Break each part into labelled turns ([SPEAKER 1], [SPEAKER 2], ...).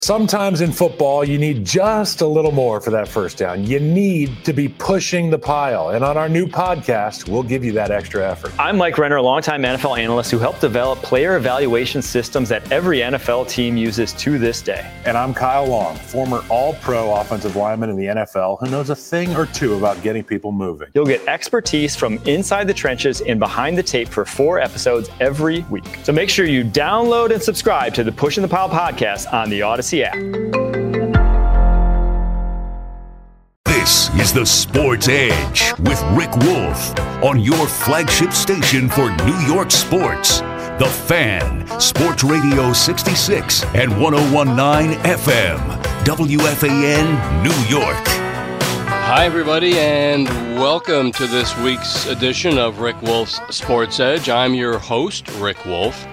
[SPEAKER 1] Sometimes in football, you need just a little more for that first down. You need to be pushing the pile. And on our new podcast, we'll give you that extra effort.
[SPEAKER 2] I'm Mike Renner, a longtime NFL analyst who helped develop player evaluation systems that every NFL team uses to this day.
[SPEAKER 1] And I'm Kyle Long, former all-pro offensive lineman in the NFL who knows a thing or two about getting people moving.
[SPEAKER 2] You'll get expertise from inside the trenches and behind the tape for 4 episodes every week. So make sure you download and subscribe to the Pushing the Pile podcast on the Odyssey app.
[SPEAKER 3] This is the Sports Edge with Rick Wolf on your flagship station for New York sports. The Fan, Sports Radio 66 and 101.9 FM, WFAN, New York.
[SPEAKER 4] Hi, everybody, and welcome to this week's edition of Rick Wolf's Sports Edge. I'm your host, Rick Wolf.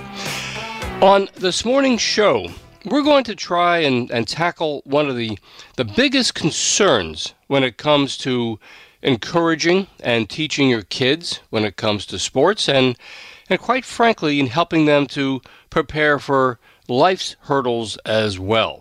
[SPEAKER 4] On this morning's show, we're going to try and tackle one of the biggest concerns when it comes to encouraging and teaching your kids when it comes to sports and quite frankly, in helping them to prepare for life's hurdles as well.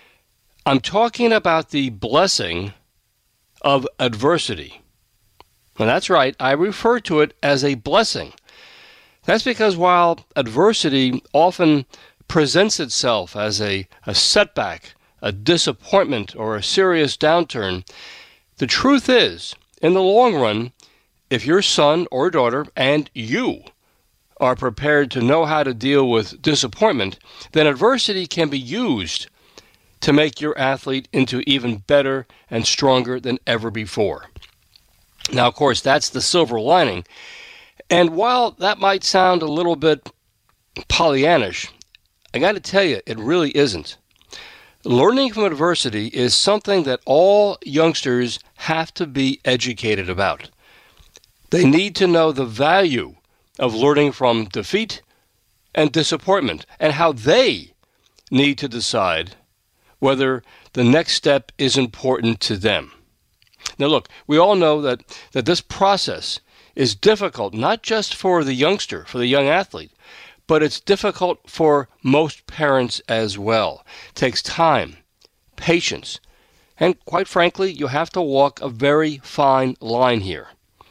[SPEAKER 4] I'm talking about the blessing of adversity. And that's right, I refer to it as a blessing. That's because while adversity often presents itself as a setback, a disappointment, or a serious downturn, the truth is, in the long run, if your son or daughter and you are prepared to know how to deal with disappointment, then adversity can be used to make your athlete into even better and stronger than ever before. Now, of course, that's the silver lining. And while that might sound a little bit Pollyannish, I got to tell you, it really isn't. Learning from adversity is something that all youngsters have to be educated about. They need to know the value of learning from defeat and disappointment and how they need to decide whether the next step is important to them. Now look, we all know that this process is difficult, not just for the youngster, for the young athlete, but it's difficult for most parents as well. It takes time, patience, and quite frankly, you have to walk a very fine line here.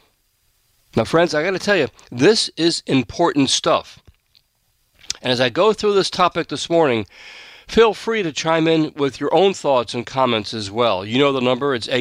[SPEAKER 4] Now, friends, I got to tell you, this is important stuff. And as I go through this topic this morning, feel free to chime in with your own thoughts and comments as well. You know the number, it's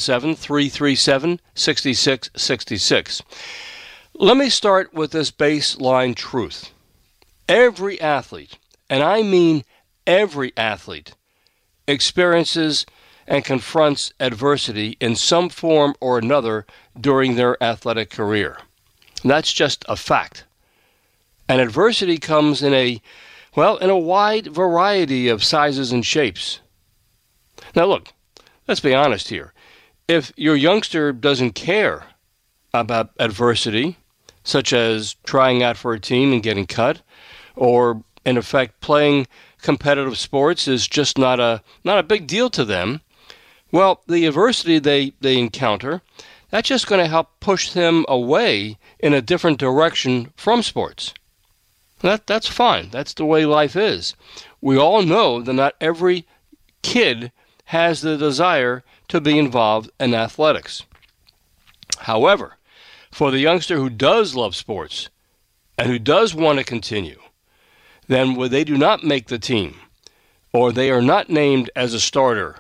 [SPEAKER 4] 877-337-6666. Let me start with this baseline truth. Every athlete, and I mean every athlete, experiences and confronts adversity in some form or another during their athletic career. That's just a fact. And adversity comes in a wide variety of sizes and shapes. Now look, let's be honest here. If your youngster doesn't care about adversity, such as trying out for a team and getting cut, or in effect playing competitive sports is just not a big deal to them, well, the adversity they encounter, that's just going to help push them away in a different direction from sports. That's fine. That's the way life is. We all know that not every kid has the desire to be involved in athletics. However, for the youngster who does love sports and who does want to continue, then when they do not make the team, or they are not named as a starter,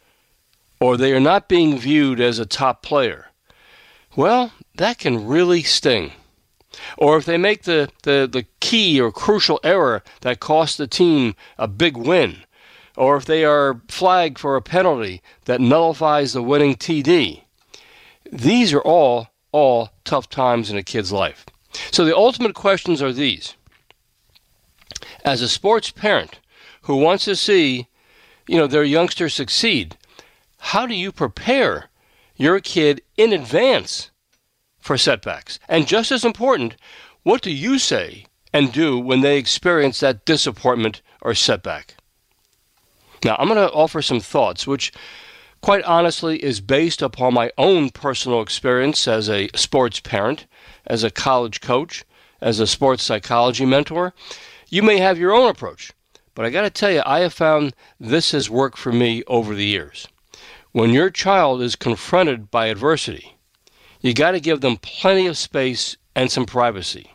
[SPEAKER 4] or they are not being viewed as a top player, well, that can really sting. Or if they make the key or crucial error that costs the team a big win, or if they are flagged for a penalty that nullifies the winning TD, these are all tough times in a kid's life. So the ultimate questions are these. As a sports parent who wants to see, their youngster succeed, how do you prepare your kid in advance for setbacks? And just as important, what do you say and do when they experience that disappointment or setback? Now, I'm going to offer some thoughts, which quite honestly is based upon my own personal experience as a sports parent, as a college coach, as a sports psychology mentor. You may have your own approach, But I got to tell you, I have found this has worked for me over the years. When your child is confronted by adversity, you got to give them plenty of space and some privacy.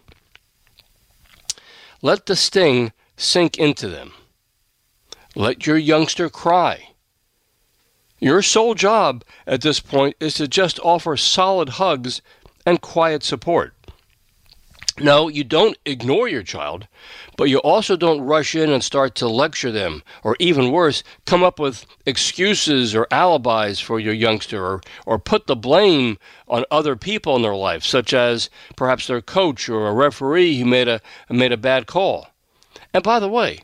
[SPEAKER 4] Let the sting sink into them. Let your youngster cry. Your sole job at this point is to just offer solid hugs and quiet support. No, you don't ignore your child, but you also don't rush in and start to lecture them, or even worse, come up with excuses or alibis for your youngster, or put the blame on other people in their life, such as perhaps their coach or a referee who made a bad call. And by the way,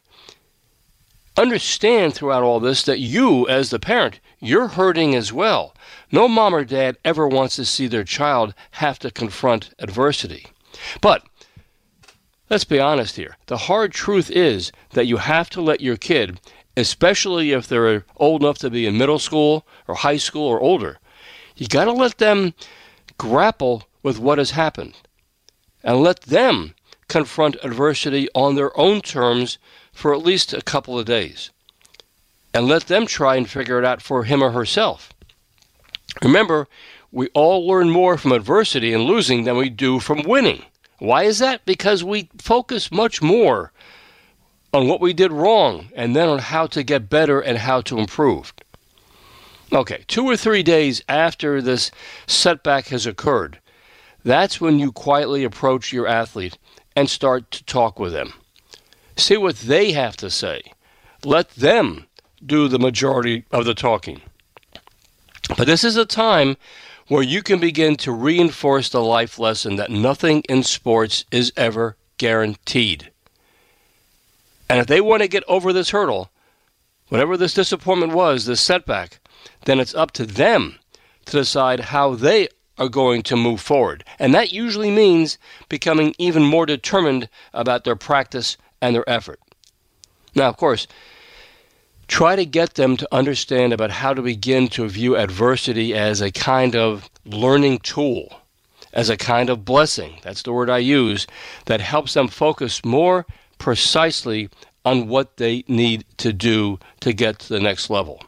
[SPEAKER 4] understand throughout all this that you, as the parent, you're hurting as well. No mom or dad ever wants to see their child have to confront adversity. But let's be honest here. The hard truth is that you have to let your kid, especially if they're old enough to be in middle school or high school or older, you got to let them grapple with what has happened and let them confront adversity on their own terms for at least a couple of days. And let them try and figure it out for him or herself. Remember, we all learn more from adversity and losing than we do from winning. Why is that? Because we focus much more on what we did wrong and then on how to get better and how to improve. Okay, 2 or 3 days after this setback has occurred, that's when you quietly approach your athlete and start to talk with them. See what they have to say. Let them do the majority of the talking. But this is a time where you can begin to reinforce the life lesson that nothing in sports is ever guaranteed. And if they want to get over this hurdle, whatever this disappointment was, this setback, then it's up to them to decide how they are going to move forward. And that usually means becoming even more determined about their practice and their effort. Now, of course, try to get them to understand about how to begin to view adversity as a kind of learning tool, as a kind of blessing, that's the word I use, that helps them focus more precisely on what they need to do to get to the next level.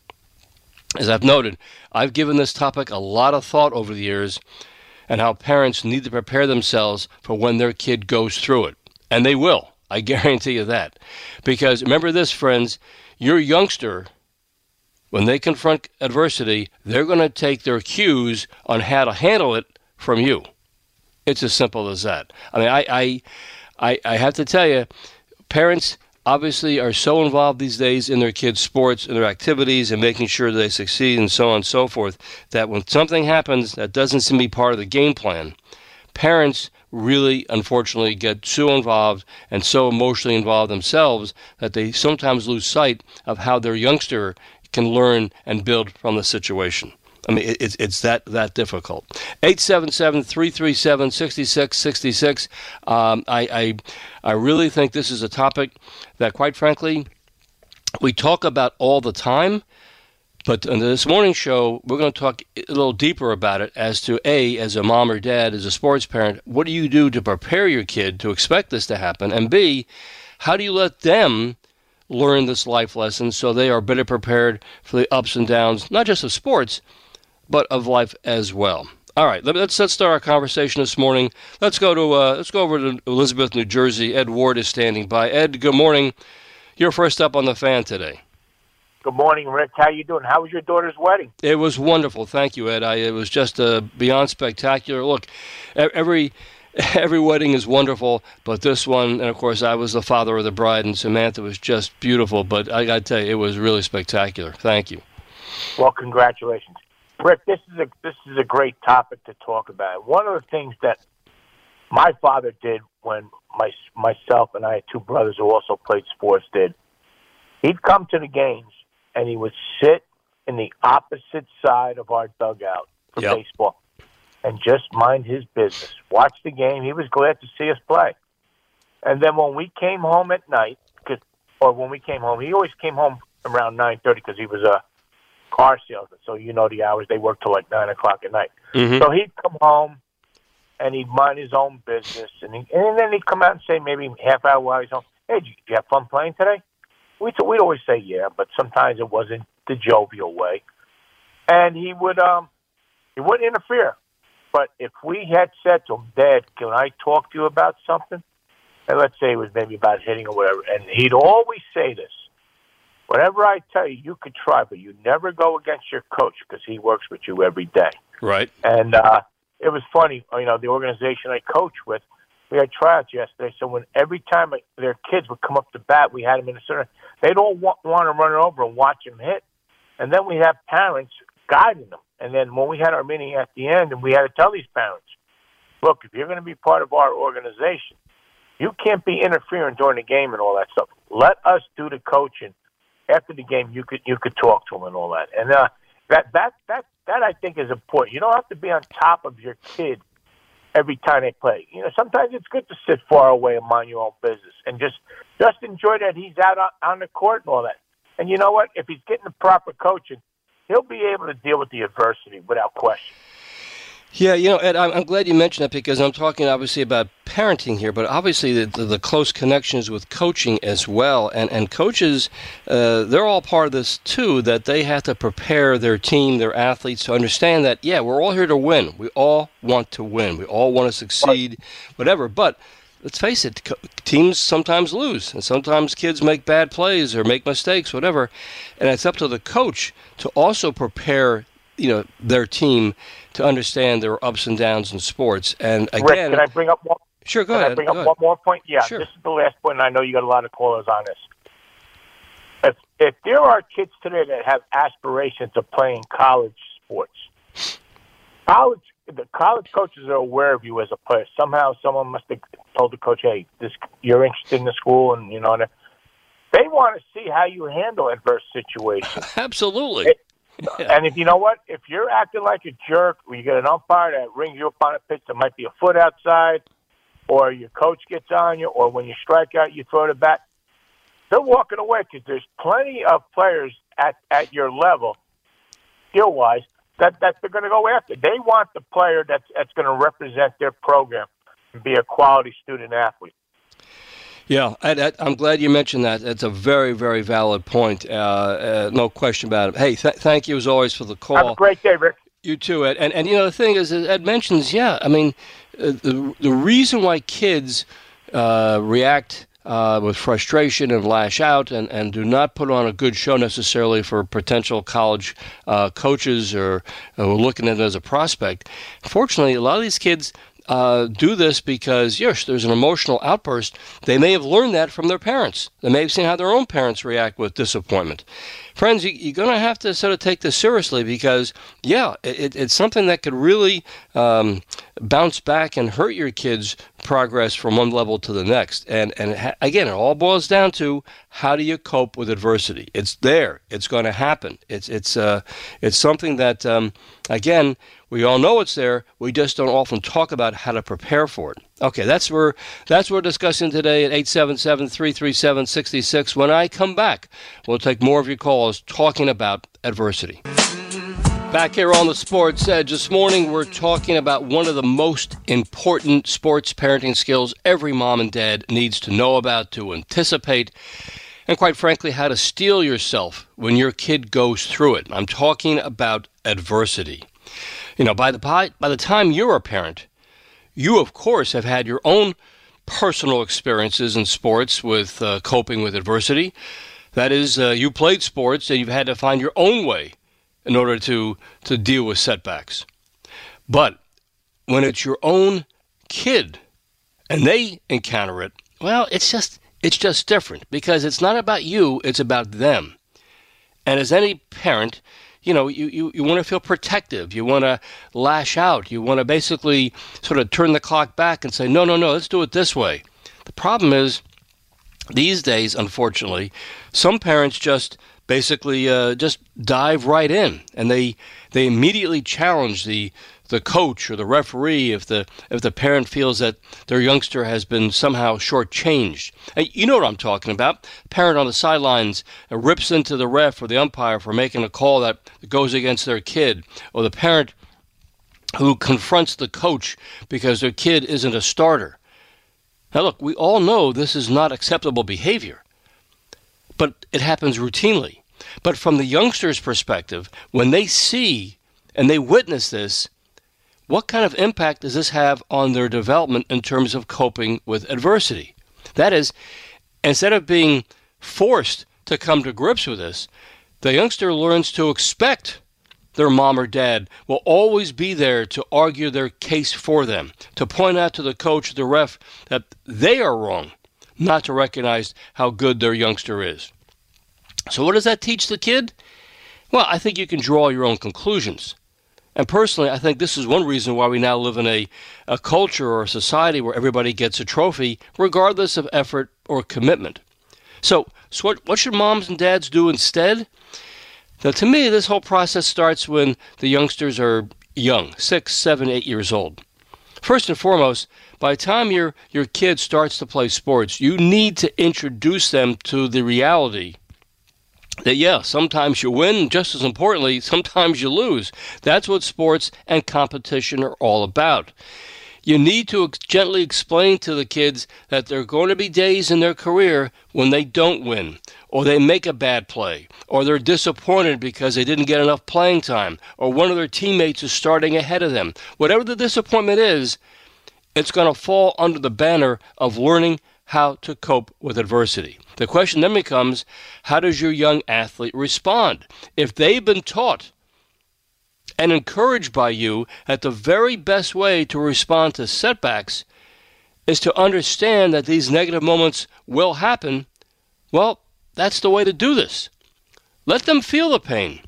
[SPEAKER 4] As I've noted, I've given this topic a lot of thought over the years and how parents need to prepare themselves for when their kid goes through it. And they will, I guarantee you that. Because remember this, friends, your youngster, when they confront adversity, they're going to take their cues on how to handle it from you. It's as simple as that. I mean, I have to tell you, parents obviously are so involved these days in their kids' sports and their activities and making sure they succeed and so on and so forth, that when something happens that doesn't seem to be part of the game plan, parents really, unfortunately, get so involved and so emotionally involved themselves that they sometimes lose sight of how their youngster can learn and build from the situation. I mean, it's that difficult. 877-337-6666. I really think this is a topic that, quite frankly, we talk about all the time. But in this morning show, we're going to talk a little deeper about it as to, A, as a mom or dad, as a sports parent, what do you do to prepare your kid to expect this to happen? And B, how do you let them learn this life lesson so they are better prepared for the ups and downs, not just of sports, but of life as well? All right, let's start our conversation this morning. Let's go over to Elizabeth, New Jersey. Ed Ward is standing by. Ed, good morning. You're first up on the Fan today.
[SPEAKER 5] Good morning, Rick. How you doing? How was your daughter's wedding?
[SPEAKER 4] It was wonderful. Thank you, Ed. It was just beyond spectacular. Look, every wedding is wonderful, but this one, and of course, I was the father of the bride, and Samantha was just beautiful. But I got to tell you, it was really spectacular. Thank you.
[SPEAKER 5] Well, congratulations, Rick. This is a great topic to talk about. One of the things that my father did when myself and I had two brothers who also played sports did, he'd come to the games. And he would sit in the opposite side of our dugout for baseball and just mind his business. Watch the game. He was glad to see us play. And then when we came home at night, he always came home around 9:30 because he was a car salesman. So you know the hours. They work till like 9 o'clock at night. Mm-hmm. So he'd come home and he'd mind his own business. And then he'd come out and say maybe half hour while he's home, hey, did you have fun playing today? we'd always say yeah, but sometimes it wasn't the jovial way. And he wouldn't interfere. But if we had said to him, Dad, can I talk to you about something? And let's say it was maybe about hitting or whatever, and he'd always say this: whatever I tell you, you could try, but you never go against your coach because he works with you every day.
[SPEAKER 4] Right.
[SPEAKER 5] And it was funny, the organization I coach with, we had tryouts yesterday, so every time their kids would come up to bat, we had them in the center, they'd all want to run it over and watch him hit. And then we have parents guiding them. And then when we had our meeting at the end, and we had to tell these parents, look, if you're going to be part of our organization, you can't be interfering during the game and all that stuff. Let us do the coaching. After the game, you could talk to them and all that. And that I think is important. You don't have to be on top of your kid every time they play. Sometimes it's good to sit far away and mind your own business and just enjoy that he's out on the court and all that. And you know what? If he's getting the proper coaching, he'll be able to deal with the adversity without question.
[SPEAKER 4] Yeah, Ed, I'm glad you mentioned that because I'm talking obviously about parenting here, but obviously the close connections with coaching as well. And coaches, they're all part of this too, that they have to prepare their team, their athletes to understand that, yeah, we're all here to win. We all want to win. We all want to succeed, whatever. But let's face it, teams sometimes lose, and sometimes kids make bad plays or make mistakes, whatever. And it's up to the coach to also prepare their team to understand there are ups and downs in sports. And again,
[SPEAKER 5] Rick, can I bring up one?
[SPEAKER 4] Sure, go ahead.
[SPEAKER 5] Can I bring up one more point? Yeah,
[SPEAKER 4] sure.
[SPEAKER 5] This is the last point, and I know you got a lot of callers on this. If there are kids today that have aspirations of playing college sports, the college coaches are aware of you as a player. Somehow, someone must have told the coach, "Hey, you're interested in the school," and they want to see how you handle adverse situations.
[SPEAKER 4] Absolutely.
[SPEAKER 5] And if you know what, if you're acting like a jerk, or you get an umpire that rings you up on a pitch that might be a foot outside, or your coach gets on you, or when you strike out, you throw the bat, they're walking away because there's plenty of players at your level, skill-wise, that they're going to go after. They want the player that's going to represent their program and be a quality student athlete.
[SPEAKER 4] Yeah, I'm glad you mentioned that. It's a very, very valid point. No question about it. Hey, thank you as always for the call.
[SPEAKER 5] Have a great day, Rick.
[SPEAKER 4] You too, Ed. And the thing is, as Ed mentions, the reason why kids react with frustration and lash out and do not put on a good show necessarily for potential college coaches or looking at it as a prospect. Fortunately, a lot of these kids do this because, yes, there's an emotional outburst. They may have learned that from their parents. They may have seen how their own parents react with disappointment. Friends, you're going to have to sort of take this seriously because, it's something that could really bounce back and hurt your kids' progress from one level to the next. And again, it all boils down to how do you cope with adversity? It's there. It's going to happen. It's something that, again, we all know it's there. We just don't often talk about how to prepare for it. Okay, that's what we're discussing today at 877-337-66. When I come back, we'll take more of your calls talking about adversity. Back here on the Sports Edge this morning, we're talking about one of the most important sports parenting skills every mom and dad needs to know about, to anticipate, and quite frankly, how to steel yourself when your kid goes through it. I'm talking about adversity. By the time you're a parent, you, of course, have had your own personal experiences in sports with coping with adversity. That is, you played sports and you've had to find your own way in order to deal with setbacks. But when it's your own kid and they encounter it, well, it's just different because it's not about you, it's about them. And as any parent, you want to feel protective. You want to lash out. You want to basically sort of turn the clock back and say, no, let's do it this way. The problem is, these days, unfortunately, some parents just basically just dive right in, and they immediately challenge the coach or the referee if the parent feels that their youngster has been somehow shortchanged. And you know what I'm talking about. Parent on the sidelines rips into the ref or the umpire for making a call that goes against their kid, or the parent who confronts the coach because their kid isn't a starter. Now look, we all know this is not acceptable behavior. but it happens routinely. But from the youngster's perspective, when they see and they witness this, what kind of impact does this have on their development in terms of coping with adversity? That is, instead of being forced to come to grips with this, the youngster learns to expect their mom or dad will always be there to argue their case for them, to point out to the coach, the ref, that they are wrong, not to recognize how good their youngster is. So what does that teach the kid? Well, I think you can draw your own conclusions. And personally, I think this is one reason why we now live in a culture or a society where everybody gets a trophy, regardless of effort or commitment. So what should moms and dads do instead? Now, to me, this whole process starts when the youngsters are young, 6, 7, 8 years old. First and foremost, by the time your kid starts to play sports, you need to introduce them to the reality that, yeah, sometimes you win, just as importantly, sometimes you lose. That's what sports and competition are all about. You need to gently explain to the kids that there are going to be days in their career when they don't win, or they make a bad play, or they're disappointed because they didn't get enough playing time, or one of their teammates is starting ahead of them. Whatever the disappointment is, it's going to fall under the banner of learning how to cope with adversity. The question then becomes, how does your young athlete respond? If they've been taught and encouraged by you that the very best way to respond to setbacks is to understand that these negative moments will happen, well, that's the way to do this. Let them feel the pain.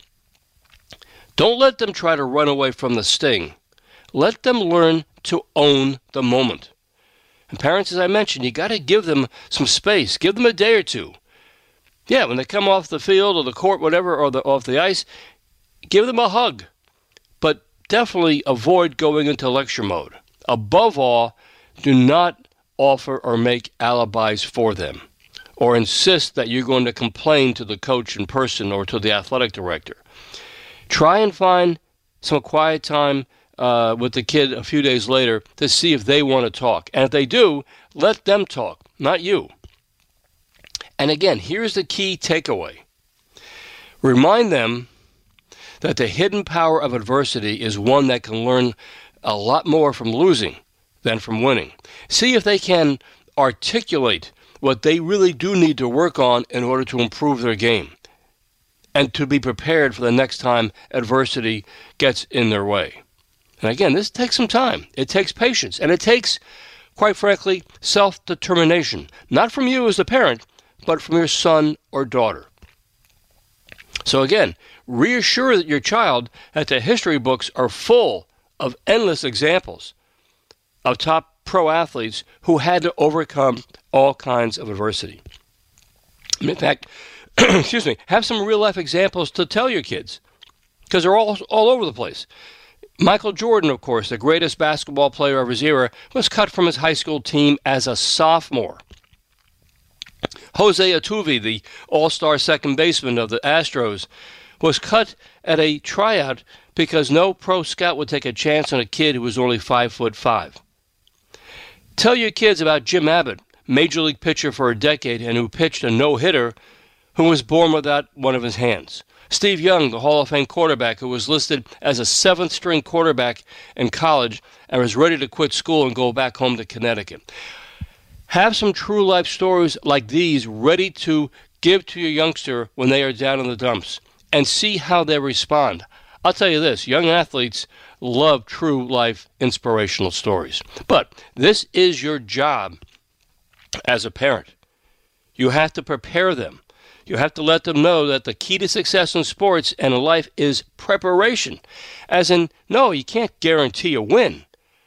[SPEAKER 4] Don't let them try to run away from the sting. Let them learn to own the moment. And parents, as I mentioned, you got to give them some space. Give them a day or two. Yeah, when they come off the field or the court, whatever, or off the ice, give them a hug. But definitely avoid going into lecture mode. Above all, do not offer or make alibis for them, or insist that you're going to complain to the coach in person or to the athletic director. Try and find some quiet time with the kid a few days later to see if they want to talk. And if they do, let them talk, not you. And again, here's the key takeaway. Remind them that the hidden power of adversity is one that can learn a lot more from losing than from winning. See if they can articulate what they really do need to work on in order to improve their game and to be prepared for the next time adversity gets in their way. And again, this takes some time. It takes patience, and it takes, quite frankly, self-determination, not from you as the parent, but from your son or daughter. So again, reassure your child that the history books are full of endless examples of top pro athletes who had to overcome all kinds of adversity. In fact, have some real-life examples to tell your kids, because they're all over the place. Michael Jordan, of course, the greatest basketball player of his era, was cut from his high school team as a sophomore. Jose Altuve, the all-star second baseman of the Astros, was cut at a tryout because no pro scout would take a chance on a kid who was only 5'5". Tell your kids about Jim Abbott, major league pitcher for a decade and who pitched a no-hitter, who was born without one of his hands. Steve Young, the Hall of Fame quarterback, who was listed as a seventh-string quarterback in college and was ready to quit school and go back home to Connecticut. Have some true-life stories like these ready to give to your youngster when they are down in the dumps and see how they respond. I'll tell you this, young athletes love true-life inspirational stories. But this is your job as a parent. You have to prepare them. You have to let them know that the key to success in sports and in life is preparation. As in, no, you can't guarantee a win.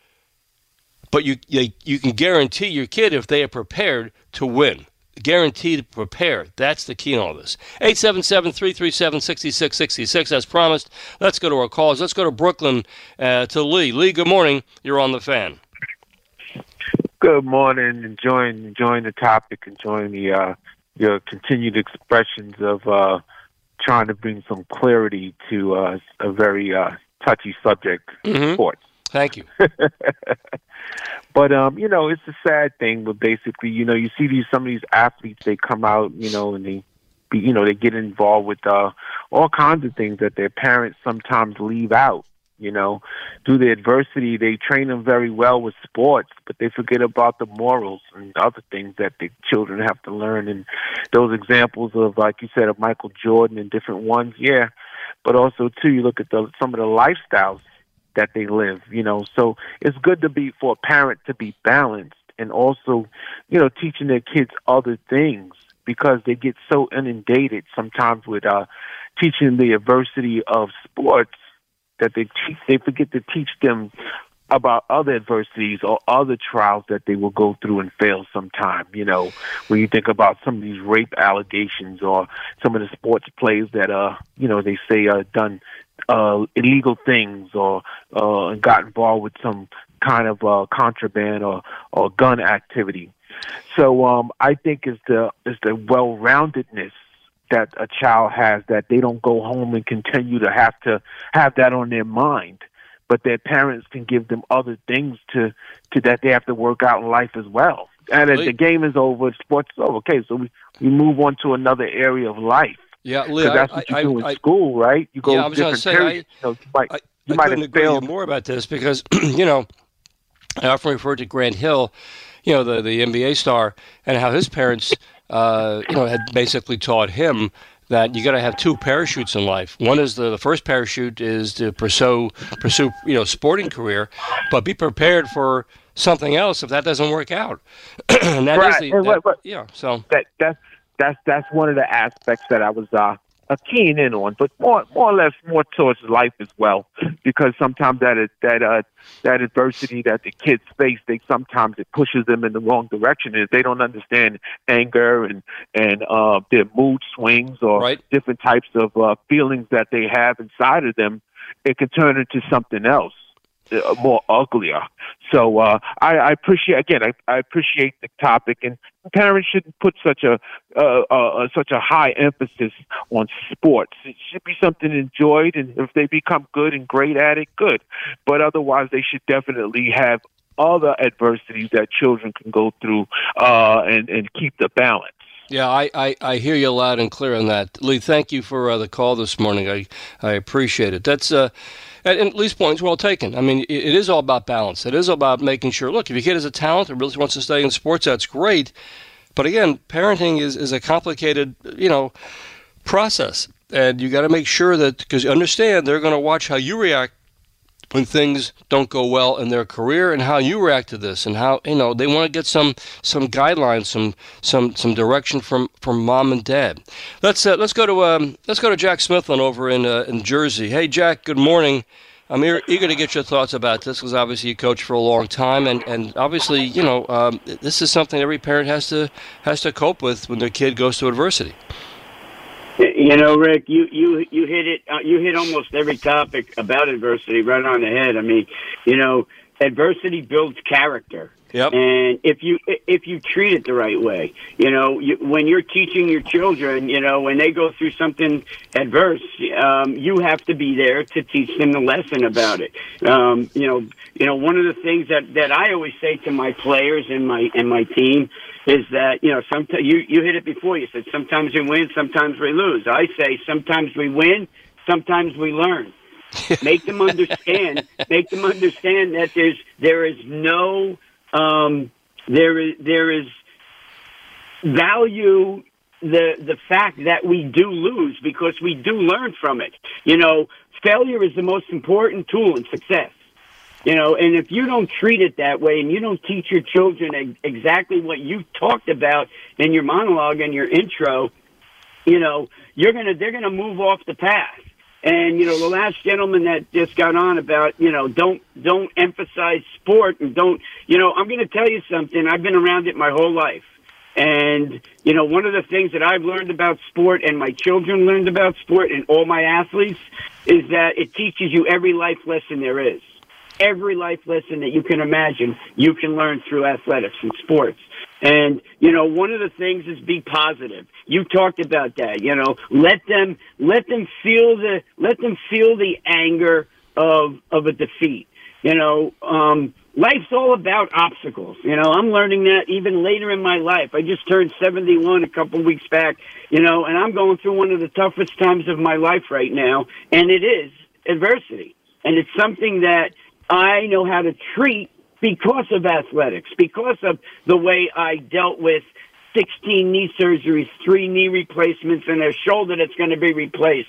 [SPEAKER 4] But you can guarantee your kid if they are prepared to win. Guaranteed to prepare. That's the key in all this. 877-337-6666. As promised, let's go to our calls. Let's go to Brooklyn to Lee. Lee, good morning. You're on the Fan.
[SPEAKER 6] Good morning. Enjoying the topic. Enjoying the your continued expressions of trying to bring some clarity to a very touchy subject, sports.
[SPEAKER 4] Thank you.
[SPEAKER 6] But, it's a sad thing, but basically, you see some of these athletes, they come out, and they get involved with all kinds of things that their parents sometimes leave out. Through the adversity, they train them very well with sports, but they forget about the morals and other things that the children have to learn. And those examples of, like you said, of Michael Jordan and different ones, yeah. But also, too, you look at some of the lifestyles that they live, So it's good for a parent to be balanced and also, teaching their kids other things, because they get so inundated sometimes with teaching the adversity of sports that they forget to teach them about other adversities or other trials that they will go through and fail sometime. When you think about some of these rape allegations or some of the sports players that, they say done illegal things or got involved with some kind of contraband or gun activity. So I think it's the well-roundedness that a child has, that they don't go home and continue to have that on their mind, but their parents can give them other things to that they have to work out in life as well. And as the game is over, sports is over. Okay, so we move on to another area of life.
[SPEAKER 4] Yeah, Lee,
[SPEAKER 6] that's what you do in school, right? You go different periods.
[SPEAKER 4] You might have failed more about this because, I often refer to Grant Hill, the NBA star, and how his parents, had basically taught him that you got to have two parachutes in life. One is the first parachute is to pursue, sporting career, but be prepared for something else if that doesn't work out. And that is so
[SPEAKER 6] that's one of the aspects that I was keen in on, but more or less more towards life as well, because sometimes that adversity that the kids face, sometimes it pushes them in the wrong direction. If they don't understand anger and their mood swings or different types of feelings that they have inside of them, it can turn into something else, more uglier. So I appreciate the topic, and parents shouldn't put such a high emphasis on sports. It should be something enjoyed, and if they become good and great at it, good. But otherwise, they should definitely have other adversities that children can go through and keep the balance.
[SPEAKER 4] Yeah, I hear you loud and clear on that. Lee, thank you for the call this morning. I appreciate it. That's and Lee's point is well taken. I mean, it is all about balance. It is all about making sure, look, if your kid has a talent and really wants to stay in sports, that's great. But again, parenting is a complicated, process. And you got to make sure that, because you understand they're going to watch how you react when things don't go well in their career and how you react to this, and how, they want to get some guidelines, some direction from mom and dad. Let's go to Jack Smithland over in Jersey. Hey, Jack, good morning. I'm eager to get your thoughts about this, because obviously you coached for a long time, and obviously, this is something every parent has to cope with when their kid goes through adversity.
[SPEAKER 7] Rick, you hit it. You hit almost every topic about adversity right on the head. I mean, adversity builds character.
[SPEAKER 4] Yep.
[SPEAKER 7] And if you treat it the right way, when you're teaching your children, when they go through something adverse, you have to be there to teach them the lesson about it. One of the things that I always say to my players and my team is that, sometimes you hit it before. You said sometimes we win, sometimes we lose. I say sometimes we win, sometimes we learn. Make them understand. Make them understand that there is no there is value the fact that we do lose, because we do learn from it. Failure is the most important tool in success. And if you don't treat it that way, and you don't teach your children exactly what you talked about in your monologue and your intro, they're gonna move off the path. And the last gentleman that just got on about don't emphasize sport, and don't I'm going to tell you something. I've been around it my whole life, and one of the things that I've learned about sport, and my children learned about sport, and all my athletes, is that it teaches you every life lesson there is. Every life lesson that you can imagine, you can learn through athletics and sports. And, one of the things is be positive. You talked about that, let them feel the anger of a defeat. Life's all about obstacles. I'm learning that even later in my life. I just turned 71 a couple of weeks back, and I'm going through one of the toughest times of my life right now, and it is adversity. And it's something that I know how to treat because of athletics, because of the way I dealt with 16 knee surgeries, 3 knee replacements, and a shoulder that's going to be replaced.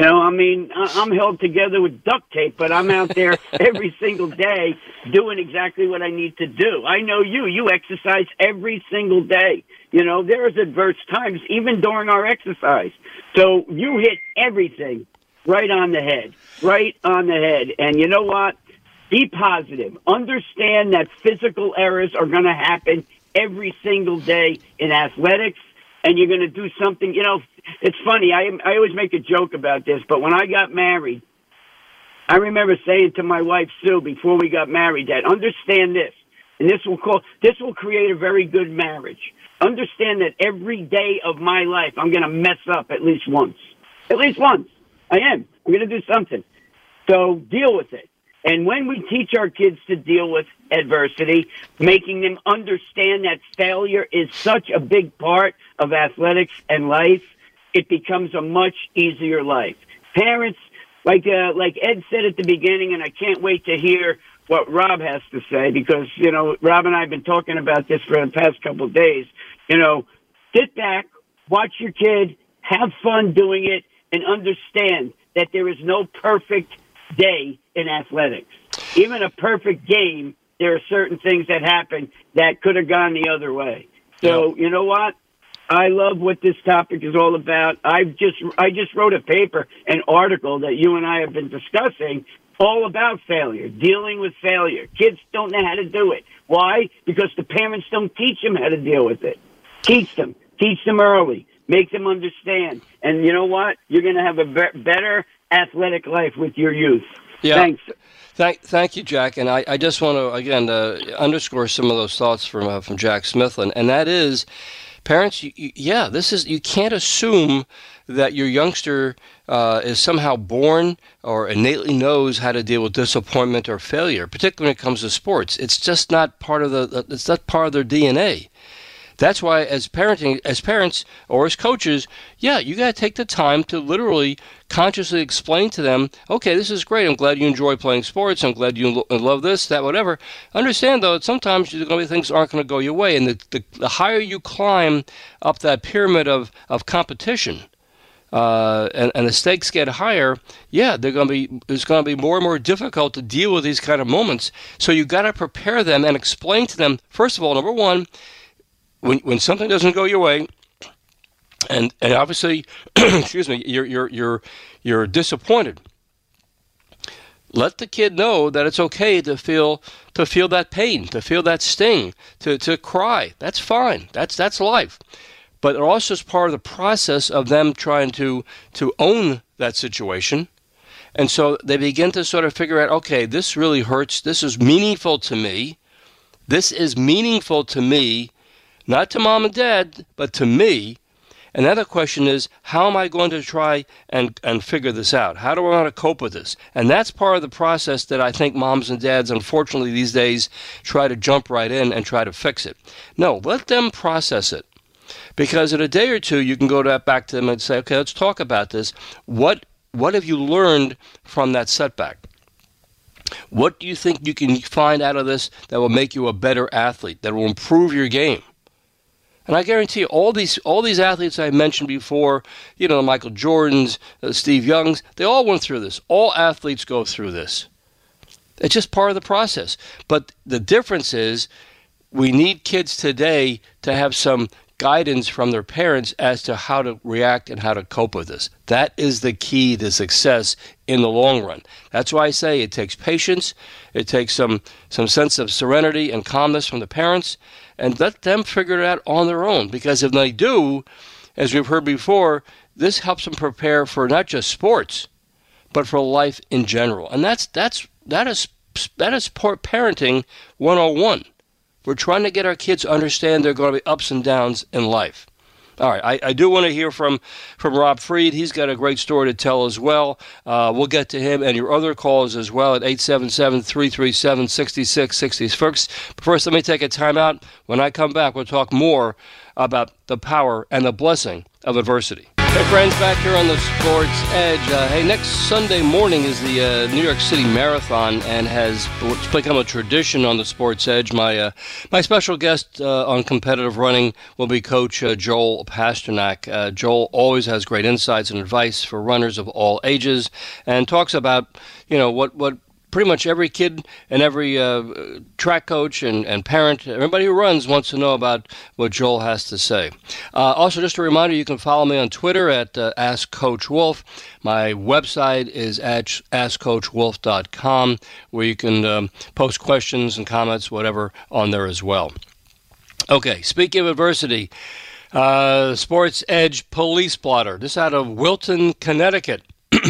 [SPEAKER 7] I'm held together with duct tape, but I'm out there every single day doing exactly what I need to do. I know you exercise every single day. There's adverse times, even during our exercise. So you hit everything right on the head. And you know what? Be positive. Understand that physical errors are going to happen every single day in athletics, and you're going to do something. It's funny. I always make a joke about this, but when I got married, I remember saying to my wife, Sue, before we got married, that understand this, and this will create a very good marriage. Understand that every day of my life, I'm going to mess up at least once. At least once. I am. I'm going to do something. So deal with it. And when we teach our kids to deal with adversity, making them understand that failure is such a big part of athletics and life, it becomes a much easier life. Parents, like Ed said at the beginning, and I can't wait to hear what Rob has to say, because, Rob and I have been talking about this for the past couple of days. Sit back, watch your kid, have fun doing it, and understand that there is no perfect day in athletics. Even a perfect game, there are certain things that happen that could have gone the other way. So, You know what? I love what this topic is all about. I just wrote a paper, an article that you and I have been discussing, all about failure, dealing with failure. Kids don't know how to do it. Why? Because the parents don't teach them how to deal with it. Teach them early. Make them understand. And you know what? You're going to have a better athletic life with your youth.
[SPEAKER 4] Yeah.
[SPEAKER 7] Thanks.
[SPEAKER 4] Thank you, Jack. And I just want to, again, underscore some of those thoughts from Jack Smithlin. And that is, parents, you can't assume that your youngster is somehow born or innately knows how to deal with disappointment or failure, particularly when it comes to sports. It's just not part of it's not part of their DNA. That's why as parents or as coaches, you got to take the time to literally consciously explain to them, okay, this is great. I'm glad you enjoy playing sports. I'm glad you love this, that, whatever. Understand, though, that sometimes there's going to be things that aren't going to go your way. And the higher you climb up that pyramid of competition, and the stakes get higher, it's going to be more and more difficult to deal with these kind of moments. So you got to prepare them and explain to them, first of all, number one, when something doesn't go your way, and obviously, excuse me, you're disappointed. Let the kid know that it's okay to feel that pain, to feel that sting, to cry. That's fine. That's life. But it also is part of the process of them trying to own that situation. And so they begin to sort of figure out, okay, this really hurts. This is meaningful to me. This is meaningful to me. Not to mom and dad, but to me. Another question is, how am I going to try and figure this out? How do I want to cope with this? And that's part of the process that I think moms and dads, unfortunately, these days try to jump right in and try to fix it. No, let them process it. Because in a day or two, you can go back to them and say, okay, let's talk about this. What have you learned from that setback? What do you think you can find out of this that will make you a better athlete, that will improve your game? And I guarantee you, all these athletes I mentioned before, Michael Jordans, Steve Youngs, they all went through this. All athletes go through this. It's just part of the process. But the difference is we need kids today to have some guidance from their parents as to how to react and how to cope with this. That is the key to success in the long run. That's why I say it takes patience, it takes some sense of serenity and calmness from the parents, and let them figure it out on their own. Because if they do, as we've heard before, this helps them prepare for not just sports, but for life in general. And that is parenting 101. We're trying to get our kids to understand there are going to be ups and downs in life. All right, I do want to hear from Rob Freed. He's got a great story to tell as well. We'll get to him and your other calls as well at 877-337-6666. But first, let me take a time out. When I come back, we'll talk more about the power and the blessing of adversity. Hey friends, back here on the Sports Edge. Hey, next Sunday morning is the New York City Marathon, and has become a tradition on the Sports Edge. My special guest on competitive running will be Coach Joel Pasternak. Joel always has great insights and advice for runners of all ages, and talks about what pretty much every kid and every track coach and parent, everybody who runs wants to know about what Joel has to say. Also, just a reminder, you can follow me on Twitter at AskCoachWolf. My website is at AskCoachWolf.com, where you can post questions and comments, whatever, on there as well. Okay, speaking of adversity, Sports Edge police blotter. This out of Wilton, Connecticut.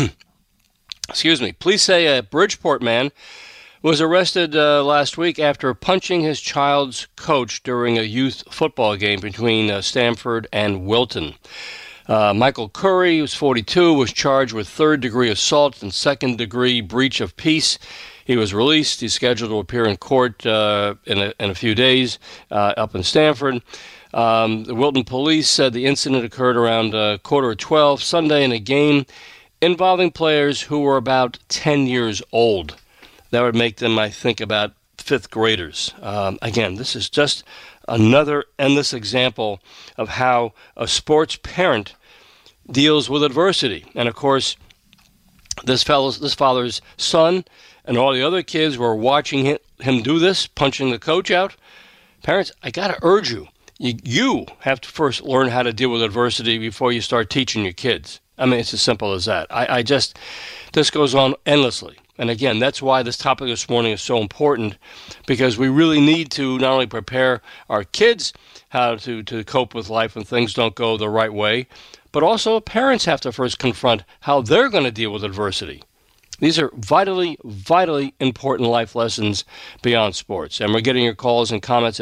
[SPEAKER 4] Excuse me. Police say a Bridgeport man was arrested last week after punching his child's coach during a youth football game between Stamford and Wilton. Michael Curry, who's 42, was charged with third-degree assault and second-degree breach of peace. He was released. He's scheduled to appear in court in a few days up in Stamford. The Wilton police said the incident occurred around 11:45 Sunday in a game involving players who were about 10 years old. That would make them, I think, about fifth graders. Again, this is just another endless example of how a sports parent deals with adversity. And, of course, this father's son and all the other kids were watching him do this, punching the coach out. Parents, I got to urge you, you have to first learn how to deal with adversity before you start teaching your kids. I mean, it's as simple as that. This goes on endlessly. And again, that's why this topic this morning is so important, because we really need to not only prepare our kids how to cope with life when things don't go the right way, but also parents have to first confront how they're going to deal with adversity. These are vitally, vitally important life lessons beyond sports. And we're getting your calls and comments at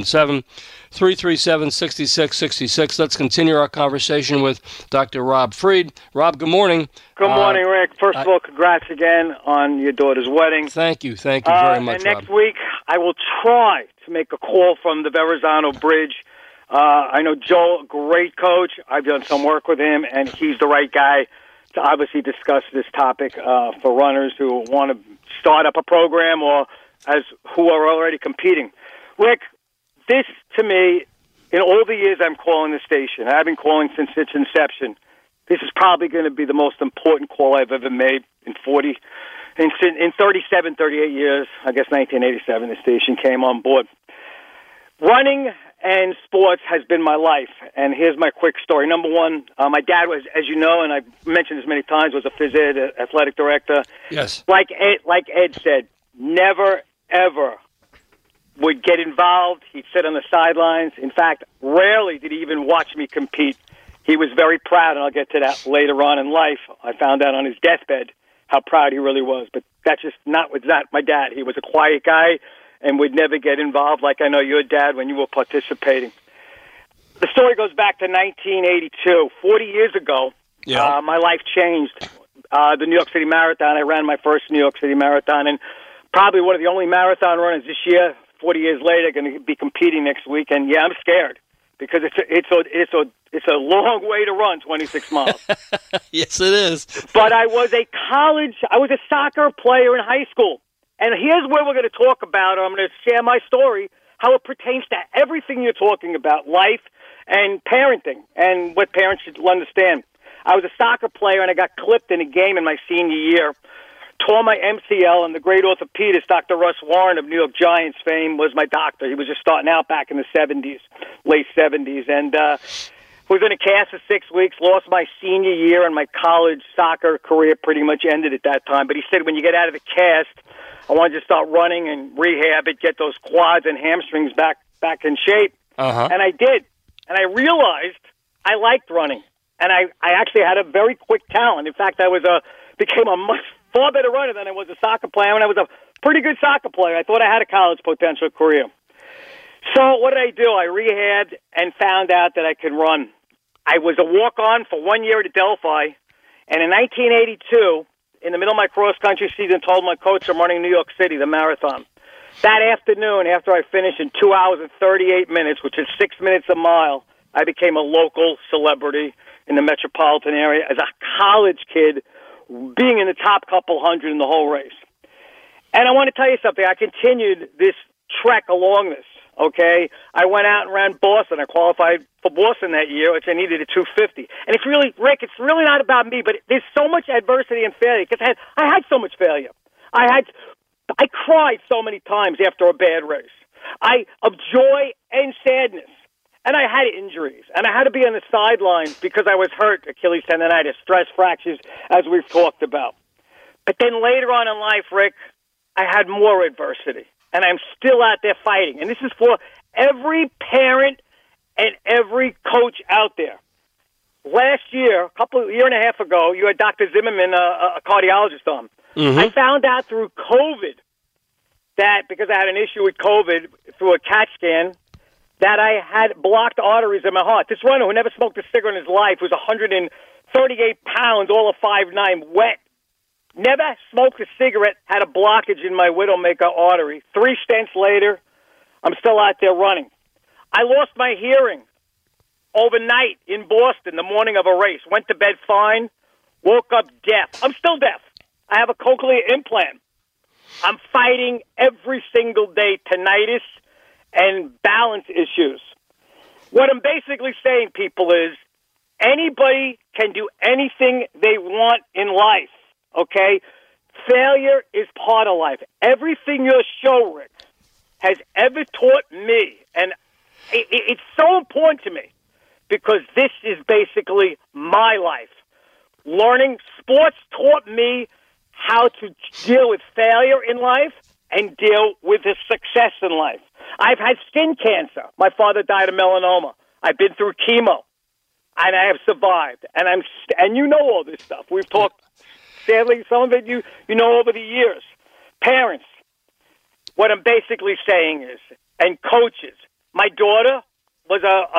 [SPEAKER 4] 877-337-6666. Let's continue our conversation with Dr. Rob Freed. Rob, good morning.
[SPEAKER 8] Good morning, Rick. First of all, congrats again on your daughter's wedding.
[SPEAKER 4] Thank you very much,
[SPEAKER 8] and next week, I will try to make a call from the Verrazano Bridge. I know Joel, great coach. I've done some work with him, and he's the right guy to obviously discuss this topic for runners who want to start up a program or who are already competing. Rick, this to me, in all the years I'm calling the station, I've been calling since its inception, this is probably going to be the most important call I've ever made in 37, 38 years. I guess 1987 the station came on board. Running and sports has been my life, and here's my quick story. Number one, my dad was, as you know, and I've mentioned this many times, was a phys ed athletic director.
[SPEAKER 4] Yes.
[SPEAKER 8] Like Ed said, never, ever would get involved. He'd sit on the sidelines. In fact, rarely did he even watch me compete. He was very proud, and I'll get to that later on in life. I found out on his deathbed how proud he really was, but that's just not my dad. He was a quiet guy and would never get involved like I know your dad when you were participating. The story goes back to 1982. 40 years ago, my life changed. The New York City Marathon, I ran my first New York City Marathon, and probably one of the only marathon runners this year, 40 years later, going to be competing next week. And, yeah, I'm scared because it's a long way to run, 26 miles.
[SPEAKER 4] Yes, it is.
[SPEAKER 8] But I was a soccer player in high school. And here's where we're going to talk about, I'm going to share my story, how it pertains to everything you're talking about, life and parenting, and what parents should understand. I was a soccer player, and I got clipped in a game in my senior year, tore my MCL, and the great orthopedist, Dr. Russ Warren of New York Giants fame, was my doctor. He was just starting out back in the 70s, late 70s, and was in a cast for 6 weeks, lost my senior year, and my college soccer career pretty much ended at that time. But he said, when you get out of the cast, I wanted to start running and rehab it, get those quads and hamstrings back in shape.
[SPEAKER 4] Uh-huh.
[SPEAKER 8] And I did. And I realized I liked running. And I actually had a very quick talent. In fact, I became a much far better runner than I was a soccer player, and I was a pretty good soccer player. I thought I had a college potential career. So what did I do? I rehabbed and found out that I could run. I was a walk-on for 1 year at Adelphi, and in 1982, in the middle of my cross-country season, told my coach I'm running New York City, the marathon. That afternoon, after I finished in 2 hours and 38 minutes, which is 6 minutes a mile, I became a local celebrity in the metropolitan area as a college kid, being in the top couple hundred in the whole race. And I want to tell you something. I continued this trek along this, okay? I went out and ran Boston. I qualified for Boston that year, which I needed a 250. And it's really, Rick, it's really not about me, but there's so much adversity and failure because I had so much failure. I cried so many times after a bad race. Of joy and sadness. And I had injuries. And I had to be on the sidelines because I was hurt, Achilles tendonitis, stress fractures, as we've talked about. But then later on in life, Rick, I had more adversity. And I'm still out there fighting. And this is for every parent and every coach out there. Last year, year and a half ago, you had Dr. Zimmerman, a cardiologist on. Mm-hmm. I found out through COVID that, because I had an issue with COVID through a CAT scan, that I had blocked arteries in my heart. This runner who never smoked a cigarette in his life, was 138 pounds, all of 5'9", wet, never smoked a cigarette, had a blockage in my widowmaker artery. 3 stents later, I'm still out there running. I lost my hearing overnight in Boston the morning of a race. Went to bed fine, woke up deaf. I'm still deaf. I have a cochlear implant. I'm fighting every single day tinnitus and balance issues. What I'm basically saying, people, is anybody can do anything they want in life, okay? Failure is part of life. Everything your show, Rick, has ever taught me, and it's so important to me because this is basically my life. Learning sports taught me how to deal with failure in life and deal with the success in life. I've had skin cancer. My father died of melanoma. I've been through chemo, and I have survived. And you know all this stuff. We've talked, sadly, some of it you know over the years. Parents, what I'm basically saying is, and coaches, my daughter was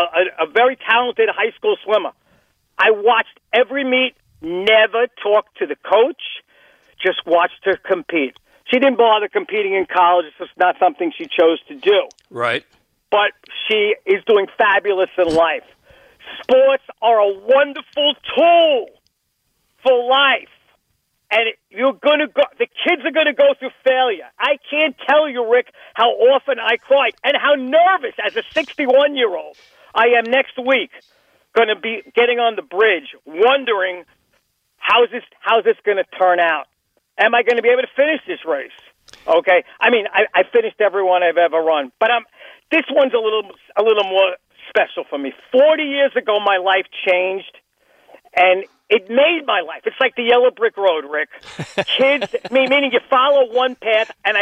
[SPEAKER 8] a very talented high school swimmer. I watched every meet, never talked to the coach, just watched her compete. She didn't bother competing in college. It's just not something she chose to do.
[SPEAKER 4] Right.
[SPEAKER 8] But she is doing fabulous in life. Sports are a wonderful tool for life. And the kids are going to go through failure. I can't tell you, Rick, how often I cried and how nervous as a 61-year-old I am next week going to be getting on the bridge, wondering how's this going to turn out? Am I going to be able to finish this race? Okay. I mean, I finished every one I've ever run, but this one's a little more special for me. 40 years ago, my life changed, and it made my life. It's like the yellow brick road, Rick. Kids, meaning you follow one path, and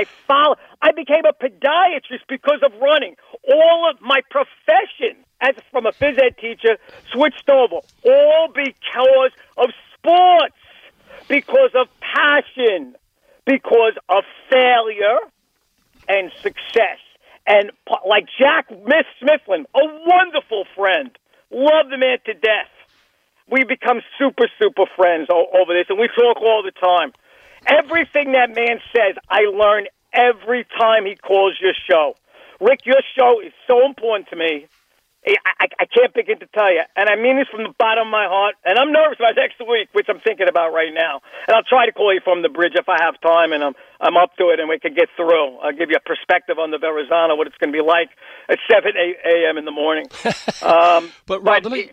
[SPEAKER 8] I became a podiatrist because of running. All of my profession, as from a phys ed teacher, switched over, all because of sports. Because of passion, because of failure and success. And like Jack Smithland, a wonderful friend, love the man to death. We become super, super friends over this, and we talk all the time. Everything that man says, I learn every time he calls your show. Rick, your show is so important to me. I can't begin to tell you. And I mean this from the bottom of my heart. And I'm nervous about next week, which I'm thinking about right now. And I'll try to call you from the bridge if I have time, and I'm up to it, and we can get through. I'll give you a perspective on the Verrazano, what it's going to be like at 7 a.m. in the morning.
[SPEAKER 4] But Rob, let me.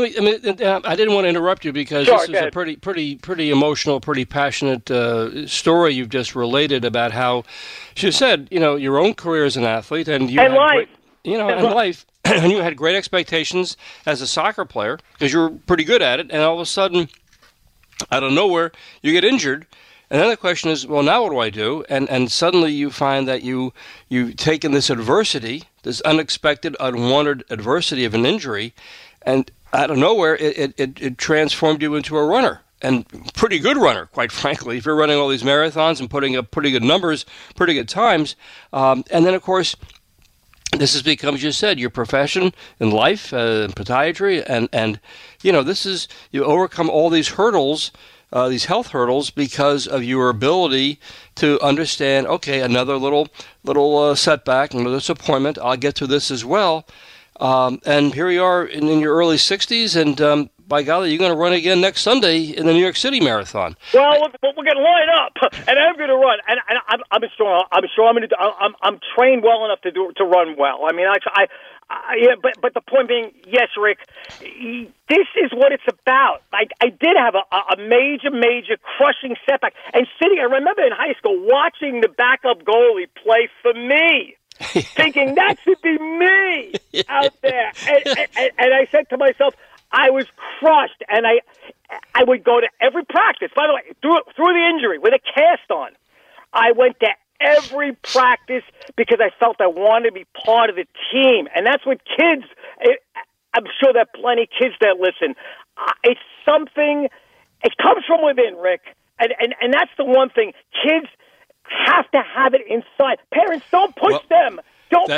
[SPEAKER 4] I didn't want to interrupt you because this is a pretty emotional, pretty passionate story you've just related about how she said, your own career as an athlete and
[SPEAKER 8] life.
[SPEAKER 4] Life. And you had great expectations as a soccer player because you were pretty good at it, and all of a sudden, out of nowhere, you get injured. And then the question is, well, now what do I do? And suddenly you find that you've taken this adversity, this unexpected, unwanted adversity of an injury, and out of nowhere, it transformed you into a runner. And pretty good runner, quite frankly. If you're running all these marathons and putting up pretty good numbers, pretty good times, and then, of course, this has become, as you said, your profession in life, in podiatry, and this is, you overcome all these hurdles, these health hurdles, because of your ability to understand, okay, another little setback, another disappointment, I'll get through this as well. And here you are in your early 60s, and by golly, you're going to run again next Sunday in the New York City Marathon.
[SPEAKER 8] Well, we're going to line up, and I'm going to run, and I'm sure I'm going to. I'm trained well enough to run well. I mean, but the point being, yes, Rick, this is what it's about. I did have a major crushing setback, and I remember in high school watching the backup goalie play for me. Thinking that should be me out there, and I said to myself, I was crushed, and I would go to every practice. By the way, through the injury with a cast on, I went to every practice because I felt I wanted to be part of the team, and that's what kids. I'm sure there are plenty of kids that listen. It's something. It comes from within, Rick, and that's the one thing kids have to have it inside. Parents, don't push them. Don't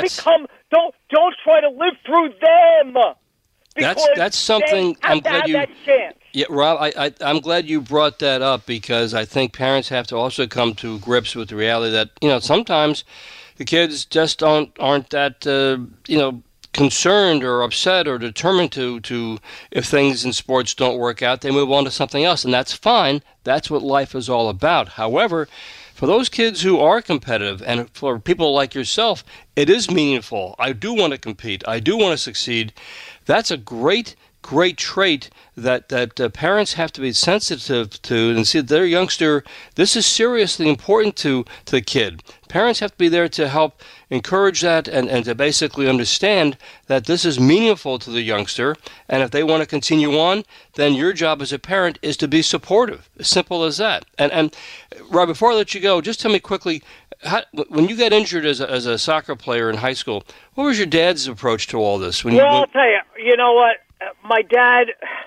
[SPEAKER 8] try to live through them.
[SPEAKER 4] That's something I'm glad you. Yeah, Rob, I'm glad you brought that up, because I think parents have to also come to grips with the reality that sometimes the kids just aren't that concerned or upset or determined to if things in sports don't work out, they move on to something else, and that's fine. That's what life is all about. However, for those kids who are competitive, and for people like yourself, it is meaningful. I do want to compete. I do want to succeed. That's a great trait that parents have to be sensitive to and see their youngster. This is seriously important to the kid. Parents have to be there to help encourage that and to basically understand that this is meaningful to the youngster. And if they want to continue on, then your job as a parent is to be supportive. As simple as that. And Rob, before I let you go, just tell me quickly, when you got injured as a soccer player in high school, what was your dad's approach to all this?
[SPEAKER 8] I'll tell you, you know what? My dad,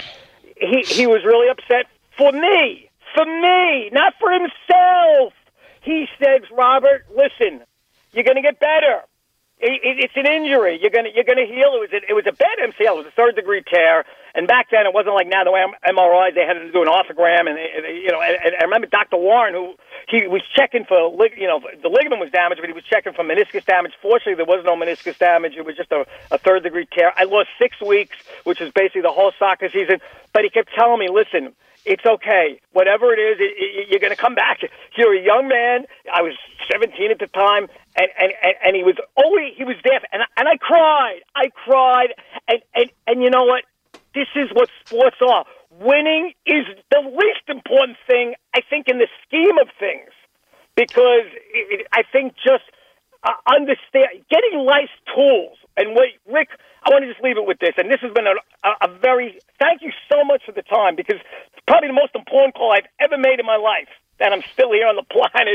[SPEAKER 8] he was really upset for me, not for himself. He said, Robert, listen, you're going to get better. It's an injury. You're going to heal. It was a bad MCL. It was a third-degree tear. And back then, it wasn't like now the way MRIs, they had to do an arthrogram. And I remember Dr. Warren, who he was checking for, the ligament was damaged, but he was checking for meniscus damage. Fortunately, there was no meniscus damage. It was just a third-degree tear. I lost 6 weeks, which is basically the whole soccer season. But he kept telling me, listen, it's okay. Whatever it is, you're going to come back. You're a young man. I was 17 at the time, and he was there. And I cried. And you know what? This is what sports are. Winning is the least important thing, I think, in the scheme of things, because I think just understand getting life's tools. And Rick, I want to just leave it with this, and this has been a very thank you so much for the time, because it's probably the most important call I've ever made in my life, and I'm still here on the planet.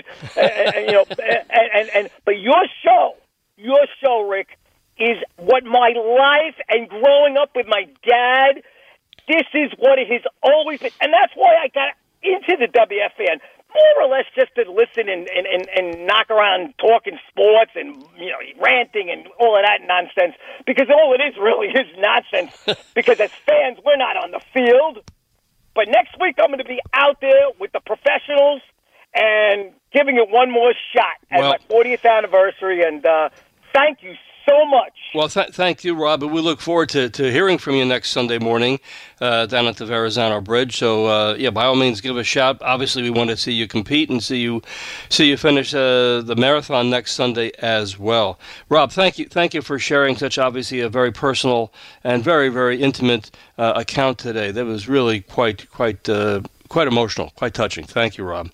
[SPEAKER 8] But your show, Rick, is what my life and growing up with my dad, this is what it has always been. And that's why I got into the WFAN, more or less just to listen and knock around talking sports and ranting and all of that nonsense, because all it is really is nonsense, because as fans, we're not on the field. But next week, I'm going to be out there with the professionals and giving it one more shot at my 40th anniversary, and thank you so much.
[SPEAKER 4] Well, thank you, Rob. We look forward to hearing from you next Sunday morning down at the Verrazano Bridge. So, by all means, give a shout. Obviously, we want to see you compete and see you finish the marathon next Sunday as well. Rob, thank you for sharing such obviously a very personal and very, very intimate account today. That was really quite emotional, quite touching. Thank you, Rob.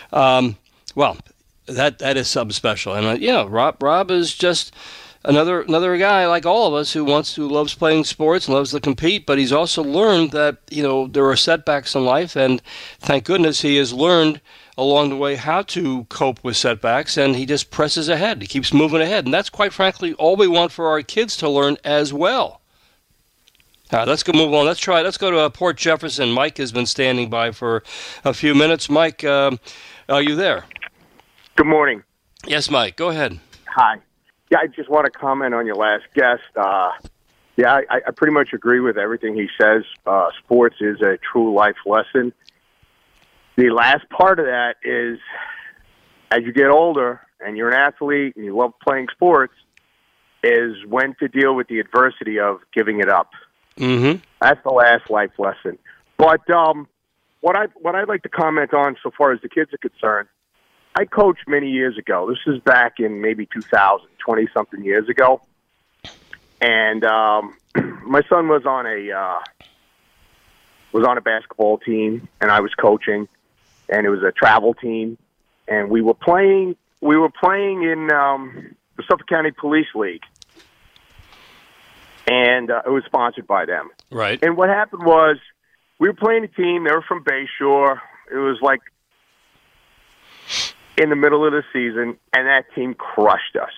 [SPEAKER 4] That is something special, and Rob is just another guy like all of us who loves playing sports and loves to compete, but he's also learned that there are setbacks in life, and thank goodness he has learned along the way how to cope with setbacks, and he just presses ahead. He keeps moving ahead, and that's quite frankly all we want for our kids to learn as well. All right, let's move on. Let's go to Port Jefferson. Mike has been standing by for a few minutes. Mike, are you there?
[SPEAKER 9] Good morning.
[SPEAKER 4] Yes, Mike. Go ahead.
[SPEAKER 9] Hi. Yeah, I just want to comment on your last guest. Yeah, I pretty much agree with everything he says. Sports is a true life lesson. The last part of that is, as you get older and you're an athlete and you love playing sports, is when to deal with the adversity of giving it up.
[SPEAKER 4] Mm-hmm.
[SPEAKER 9] That's the last life lesson. But what I'd like to comment on so far as the kids are concerned, I coached many years ago. This is back in maybe 2000, 20-something years ago. And my son was on a basketball team, and I was coaching, and it was a travel team, and we were playing in the Suffolk County Police League, and it was sponsored by them.
[SPEAKER 4] Right.
[SPEAKER 9] And what happened was we were playing a team. They were from Bayshore. It was like in the middle of the season, and that team crushed us.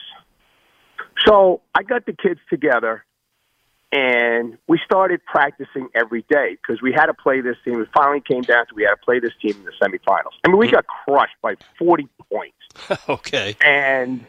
[SPEAKER 9] So I got the kids together, and we started practicing every day because we had to play this team. It finally came down to we had to play this team in the semifinals. I mean, we got crushed by 40 points.
[SPEAKER 4] Okay.
[SPEAKER 9] And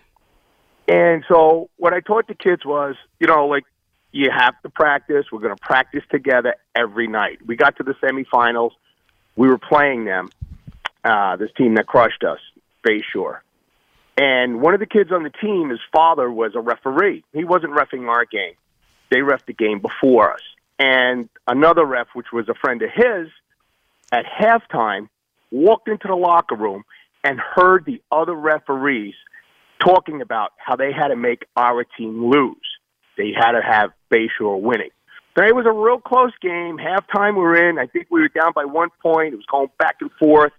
[SPEAKER 9] so what I taught the kids was, like, you have to practice. We're going to practice together every night. We got to the semifinals. We were playing them, this team that crushed us, Bayshore. And one of the kids on the team, his father was a referee. He wasn't reffing our game. They reffed the game before us. And another ref, which was a friend of his, at halftime, walked into the locker room and heard the other referees talking about how they had to make our team lose. They had to have Bayshore winning. So it was a real close game. Halftime we were in. I think we were down by 1 point. It was going back and forth.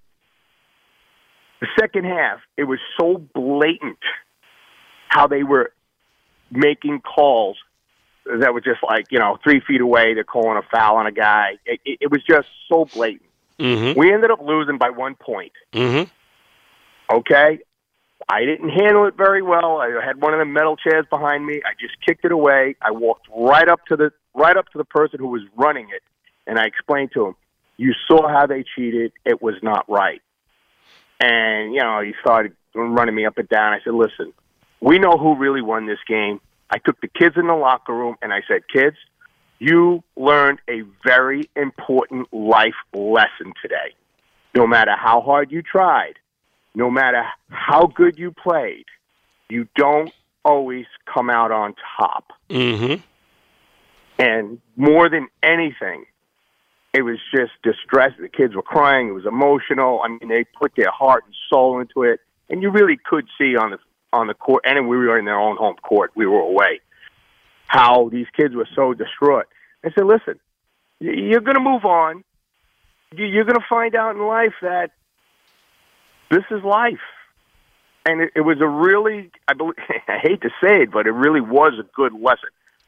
[SPEAKER 9] The second half, it was so blatant how they were making calls that were just like, 3 feet away, they're calling a foul on a guy. It was just so blatant.
[SPEAKER 4] Mm-hmm.
[SPEAKER 9] We ended up losing by 1 point.
[SPEAKER 4] Mm-hmm.
[SPEAKER 9] Okay? I didn't handle it very well. I had one of the metal chairs behind me. I just kicked it away. I walked right up to the person who was running it, and I explained to him, you saw how they cheated. It was not right. And, he started running me up and down. I said, listen, we know who really won this game. I took the kids in the locker room, and I said, kids, you learned a very important life lesson today. No matter how hard you tried, no matter how good you played, you don't always come out on top.
[SPEAKER 4] Mm-hmm.
[SPEAKER 9] And more than anything, it was just distress. The kids were crying. It was emotional. I mean, they put their heart and soul into it, and you really could see on the court, and we were in their own home court. We were away. How these kids were so distraught. I said, listen, you're going to move on. You're going to find out in life that this is life. And it was a really, I hate to say it, but it really was a good lesson.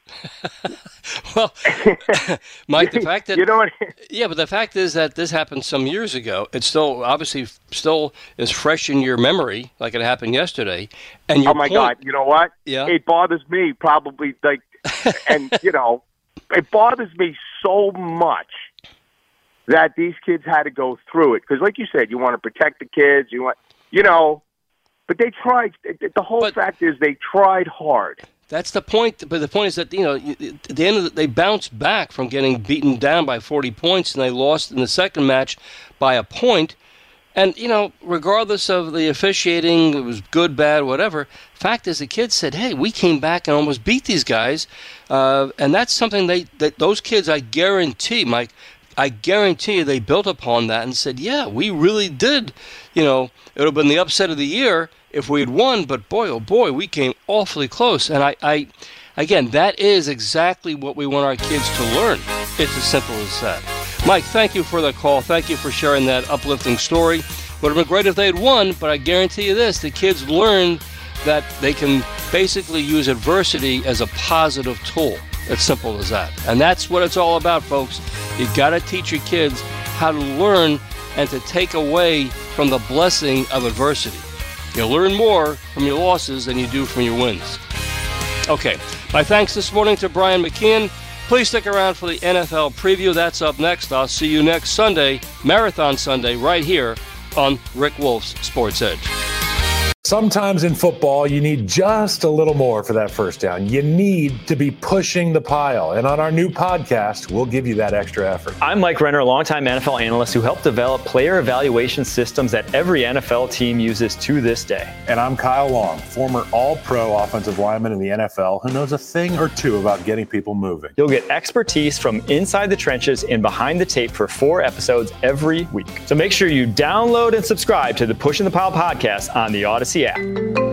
[SPEAKER 4] Well, Mike, the fact that
[SPEAKER 9] but
[SPEAKER 4] the fact is that this happened some years ago. It's still obviously is fresh in your memory, like it happened yesterday. And your
[SPEAKER 9] God, you know what?
[SPEAKER 4] Yeah,
[SPEAKER 9] it bothers me probably and it bothers me so much that these kids had to go through it because, like you said, you want to protect the kids. You want, but they tried. The whole fact is they tried hard.
[SPEAKER 4] That's the point. But the point is that, at the end of they bounced back from getting beaten down by 40 points, and they lost in the second match by a point. And, regardless of the officiating, it was good, bad, whatever, fact is the kids said, hey, we came back and almost beat these guys. And that's something that those kids, I guarantee, Mike, I guarantee you they built upon that and said, yeah, we really did. It would have been the upset of the year if we had won, but boy, oh boy, we came awfully close. And I again, that is exactly what we want our kids to learn. It's as simple as that. Mike, thank you for the call. Thank you for sharing that uplifting story. Would have been great if they had won, but I guarantee you this, the kids learned that they can basically use adversity as a positive tool. It's simple as that. And that's what it's all about, folks. You got to teach your kids how to learn and to take away from the blessing of adversity. You'll learn more from your losses than you do from your wins. Okay, my thanks this morning to Brian McKeon. Please stick around for the NFL preview. That's up next. I'll see you next Sunday, Marathon Sunday, right here on Rick Wolf's Sports Edge.
[SPEAKER 1] Sometimes in football, you need just a little more for that first down. You need to be pushing the pile. And on our new podcast, we'll give you that extra effort.
[SPEAKER 2] I'm Mike Renner, a longtime NFL analyst who helped develop player evaluation systems that every NFL team uses to this day.
[SPEAKER 1] And I'm Kyle Long, former all-pro offensive lineman in the NFL who knows a thing or two about getting people moving.
[SPEAKER 2] You'll get expertise from inside the trenches and behind the tape for 4 episodes every week. So make sure you download and subscribe to the Pushing the Pile podcast on the Odyssey app.